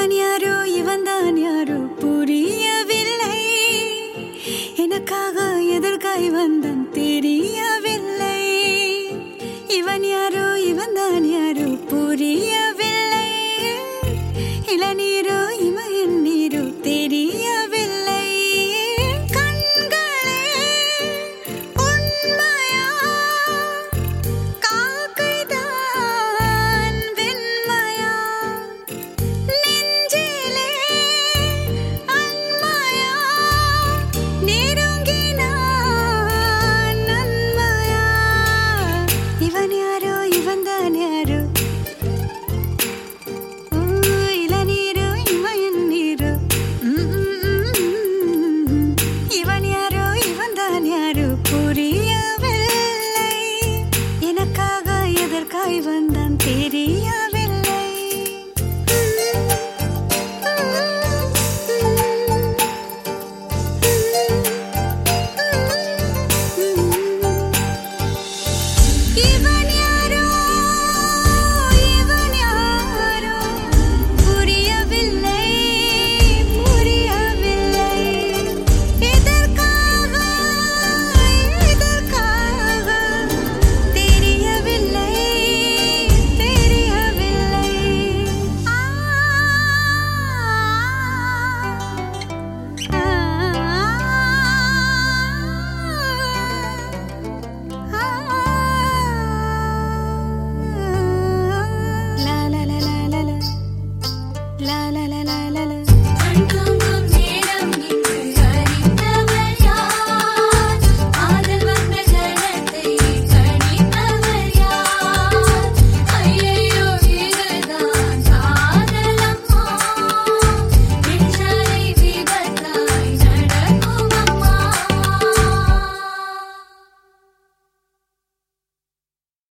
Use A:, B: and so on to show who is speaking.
A: இவன் யாரோ இவன்தான் யாரோ புரியவில்லை. எனக்காக எதற்காய் வந்தான் தெரியவில்லை. இவன் யாரோ இவன்தான் யாரோ புரியவில்லை. இளநீரோ இமயன் நீரோ தெரியவில்லை. கண்களே உண்மையா காக்கைதான் வெண்மையா நெஞ்சிலே அண்மையா நெருங்கினான் நன்மையா. இவன் யாரோ இவன்தான் யாரோ இளநீரோ இமயன் நீரோ. இவன் யாரோ இவன்தான் யாரோ புரியவில்லை. எனக்காக எதற்காய் வந்தான் தெரிய